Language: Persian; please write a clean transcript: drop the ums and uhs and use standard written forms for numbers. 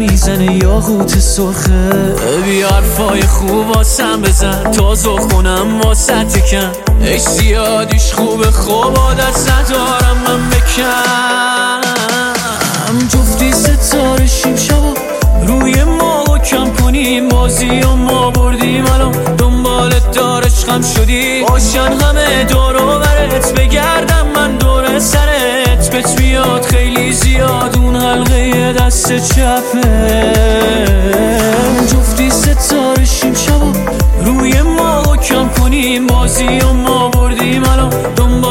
میزنه یاقوت سرخه. بیا حرفای خوب واسم بزن تا زخونم واسه تکن. ای زیادیش خوبه خوب عادت ندارم من بکن. جفتی ستاره شیم شبا روی ما و کم کنیم بازی و ما بردیم. الان دنبالت دار عشقم شدی باشن همه دور و برت بگردم من دور سرت. بهت میاد خیلی زیاد اون حلقه دست چپه. جفتی ستاره شیم شبا روی ما و کم کنیم بازی و ما بردیم. الان